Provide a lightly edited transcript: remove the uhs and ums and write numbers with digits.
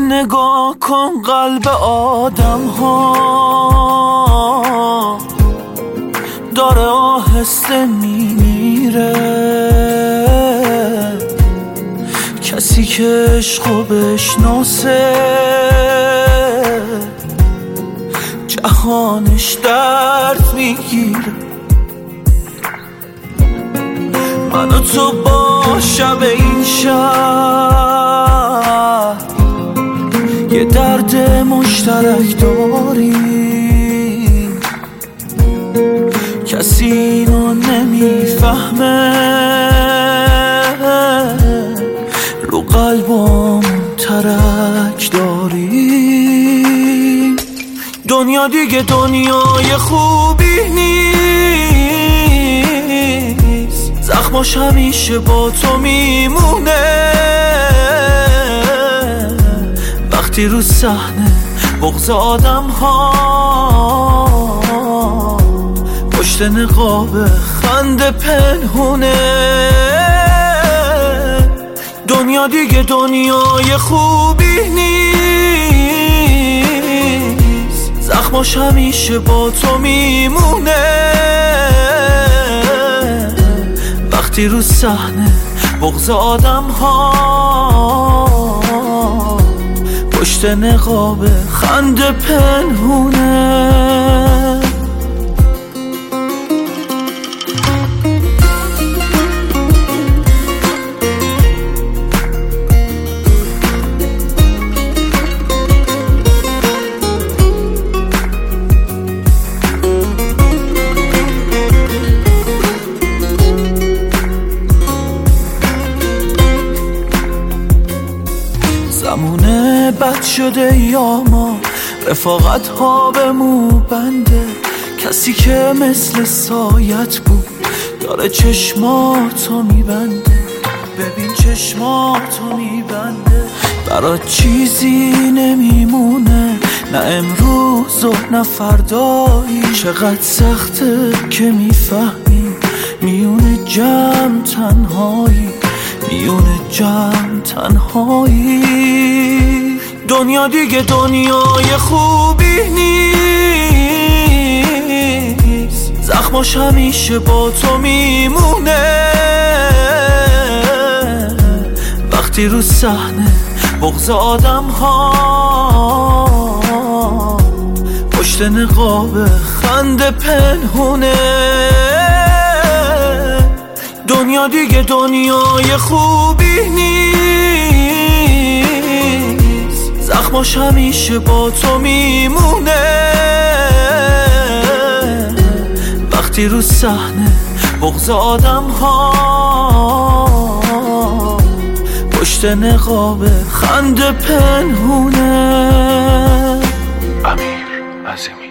نگاه کن قلب آدم ها داره آهسته میمیره. کسی که عشقو بشناسه جهانش درد میگیره. من و تو با شب این شهر یه درد مشترک داریم، کسی اینو نمیفهمه. رو قلبم ترک داریم. دنیا دیگه دنیای خوبی نیست، زخماش همیشه با تو میمونه. وقتی رو صحنه بغض آدم ها پشت نقاب خنده پنهونه. دنیا دیگه دنیای خوبی نیست، زخماش همیشه با تو میمونه. وقتی رو صحنه بغض آدم ها پشت نقاب خنده پنهونه. زمونه بد شده یا ما رفاقت ها به مو بنده. کسی که مثل سایت بود داره چشماتو میبنده. ببین چشماتو میبنده. برات چیزی نمیمونه، نه امروز و نه فردایی. چقدر سخته که میفهمی میونه جمع تنهایی، میونه جمع تنهایی. دنیا دیگه دنیای خوبی نیست، زخماش همیشه با تو میمونه. وقتی رو صحنه بغض آدم ها پشت نقاب خنده پنهونه. دنیا دیگه دنیای خوبی نیست، زخماش همیشه با تو میمونه. وقتی رو صحنه بغض آدم ها پشت نقاب خنده پنهونه. امیر عظیمی.